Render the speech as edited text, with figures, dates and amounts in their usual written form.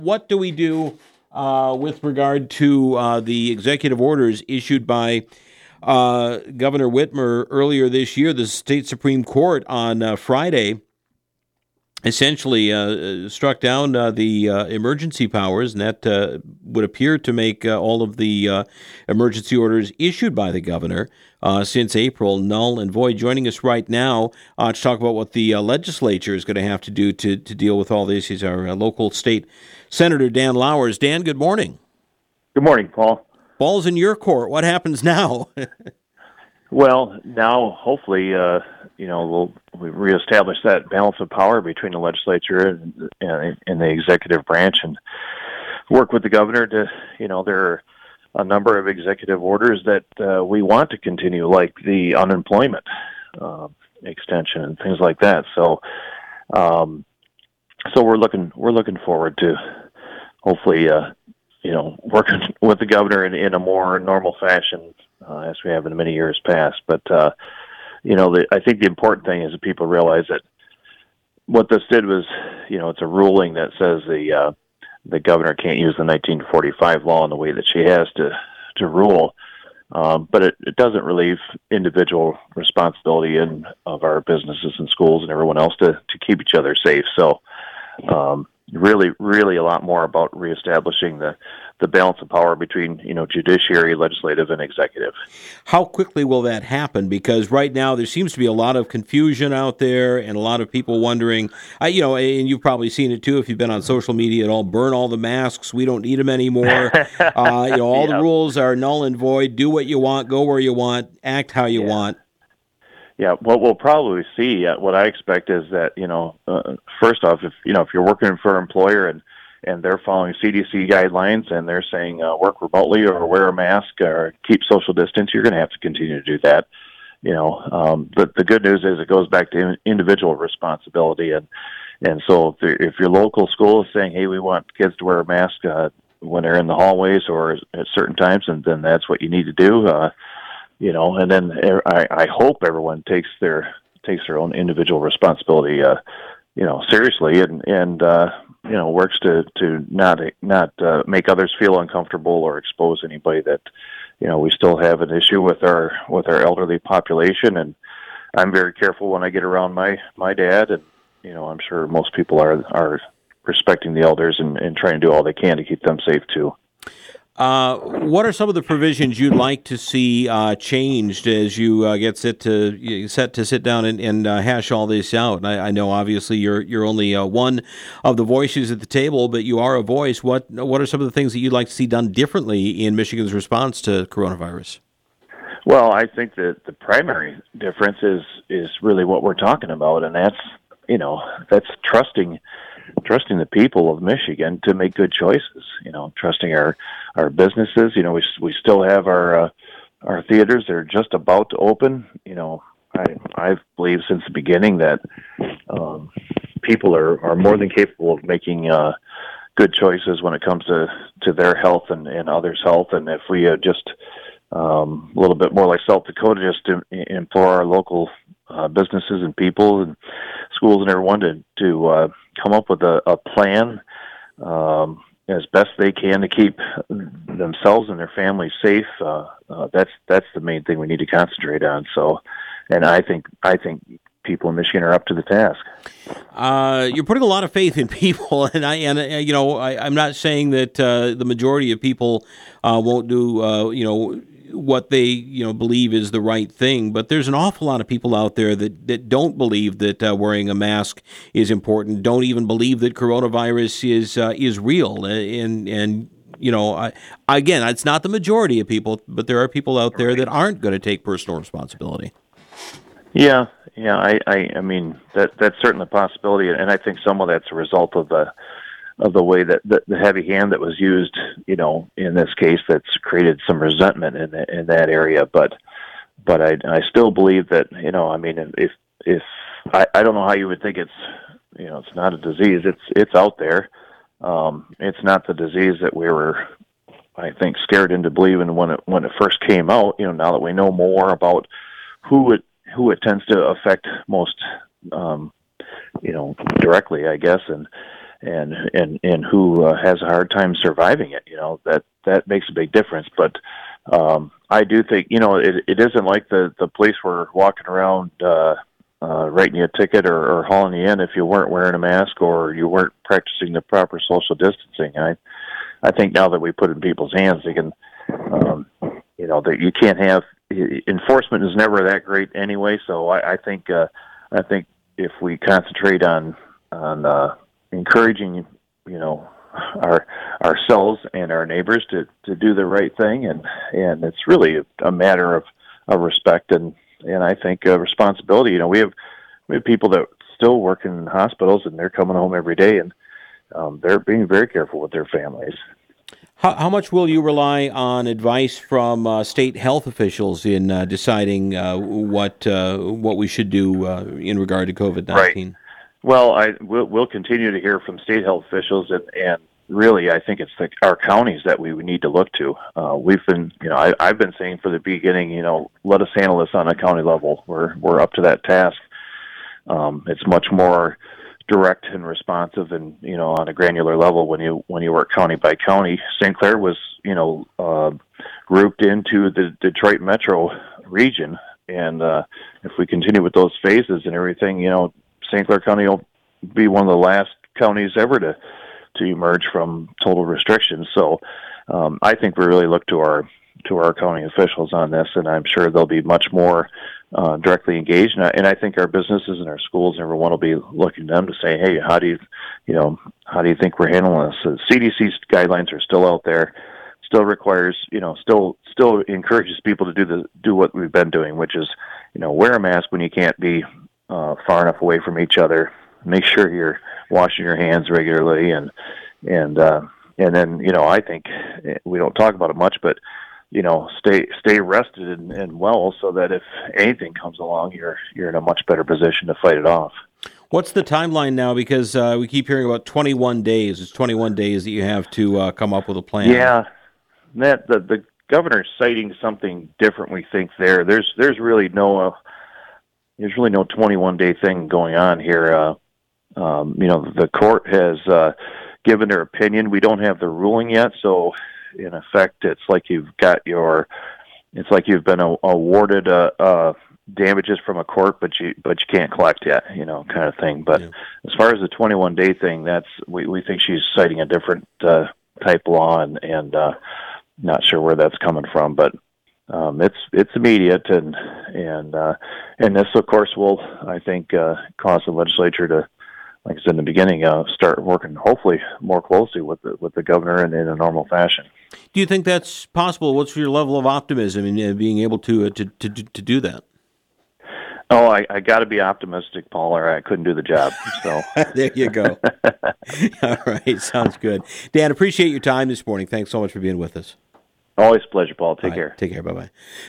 What do we do with regard to the executive orders issued by Governor Whitmer earlier this year? The state Supreme Court on Friday essentially struck down the emergency powers, and that would appear to make all of the emergency orders issued by the governor since April null and void. Joining us right now to talk about what the legislature is going to have to do to deal with all this is our local state Senator Dan Lowers. Dan, good morning. Good morning, Paul. Ball's in your court. What happens now? Well, now hopefully, we'll reestablish that balance of power between the legislature and the executive branch, and work with the governor to, there are a number of executive orders that we want to continue, like the unemployment extension and things like that. So we're looking forward to hopefully, working with the governor in a more normal fashion as we have in many years past. But, I think the important thing is that people realize that what this did was, it's a ruling that says the governor can't use the 1945 law in the way that she has to rule. But it doesn't relieve individual responsibility of our businesses and schools and everyone else to keep each other safe. So, really a lot more about reestablishing the balance of power between, judiciary, legislative, and executive. How quickly will that happen? Because right now there seems to be a lot of confusion out there and a lot of people wondering, and you've probably seen it too if you've been on social media at all, burn all the masks, we don't need them anymore. All the rules are null and void, do what you want, go where you want, act how you want. Yeah, what we'll probably see, what I expect is that, first off, if you're working for an employer and they're following CDC guidelines and they're saying work remotely or wear a mask or keep social distance, you're going to have to continue to do that. But the good news is it goes back to individual responsibility. And so if your local school is saying, hey, we want kids to wear a mask when they're in the hallways or at certain times, and then that's what you need to do. And then I hope everyone takes their own individual responsibility, seriously, and works to not make others feel uncomfortable or expose anybody that, we still have an issue with our elderly population. And I'm very careful when I get around my dad, and, I'm sure most people are respecting the elders and trying to do all they can to keep them safe too. What are some of the provisions you'd like to see changed as you get set to sit down and hash all this out? I know obviously you're only one of the voices at the table, but you are a voice. What are some of the things that you'd like to see done differently in Michigan's response to coronavirus? Well, I think that the primary difference is really what we're talking about, and that's trusting the people of Michigan to make good choices, trusting our businesses. We still have our theaters that are just about to open. I've believed since the beginning that people are more than capable of making good choices when it comes to their health and others' health. And if we just a little bit more like South Dakota, just to implore our local businesses and people and schools and everyone to come up with a plan as best they can to keep themselves and their families safe. That's the main thing we need to concentrate on. So, and I think people in Michigan are up to the task. You're putting a lot of faith in people, and I'm not saying that the majority of people won't do what they believe is the right thing, but there's an awful lot of people out there that don't believe that wearing a mask is important, don't even believe that coronavirus is real, and again, it's not the majority of people, but there are people out there that aren't going to take personal responsibility. Yeah, I mean that's certainly a possibility, and I think some of that's a result of the way that the heavy hand that was used, in this case, that's created some resentment in that area. But I still believe that, if I don't know how you would think it's not a disease. It's out there. It's not the disease that we were, I think, scared into believing when it first came out. Now that we know more about who it tends to affect most, directly, I guess, and who has a hard time surviving it. That makes a big difference. But I do think it isn't like the police were walking around writing you a ticket or hauling you in if you weren't wearing a mask or you weren't practicing the proper social distancing. I think now that we put it in people's hands, they can, that you can't have enforcement is never that great anyway. So I think if we concentrate on encouraging, ourselves and our neighbors to do the right thing, and it's really a matter of respect and I think responsibility. We have people that still work in hospitals and they're coming home every day and they're being very careful with their families. How much will you rely on advice from state health officials in deciding what we should do in regard to COVID-19? Right. Well, we'll continue to hear from state health officials, and really, I think it's our counties that we need to look to. We've been, I've been saying for the beginning, let us handle this on a county level. We're up to that task. It's much more direct and responsive, and on a granular level when you work county by county. St. Clair was, grouped into the Detroit metro region, and if we continue with those phases and everything, St. Clair County will be one of the last counties ever to emerge from total restrictions. So I think we really look to our county officials on this, and I'm sure they'll be much more directly engaged. And I think our businesses and our schools and everyone will be looking to them to say, hey, how do you think we're handling this? The CDC's guidelines are still out there. Still requires, still encourages people to do what we've been doing, which is, wear a mask when you can't be far enough away from each other. Make sure you're washing your hands regularly, and then I think we don't talk about it much, but stay rested and well, so that if anything comes along, you're in a much better position to fight it off. What's the timeline now? Because we keep hearing about 21 days. It's 21 days that you have to come up with a plan. Yeah, that the governor's citing something different. We think there's really no 21-day thing going on here. The court has given their opinion. We don't have the ruling yet, so in effect, it's like you've been awarded damages from a court, but you can't collect yet, kind of thing. But as far as the 21-day thing, we think she's citing a different type law, and not sure where that's coming from, but. It's immediate, and this, of course, will, I think, cause the legislature to, like I said in the beginning, start working hopefully more closely with the governor and in a normal fashion. Do you think that's possible? What's your level of optimism in being able to do that? Oh, I got to be optimistic, Paul, or I couldn't do the job. So there you go. All right, sounds good. Dan, appreciate your time this morning. Thanks so much for being with us. Always a pleasure, Paul. Take care. Take care. Bye-bye.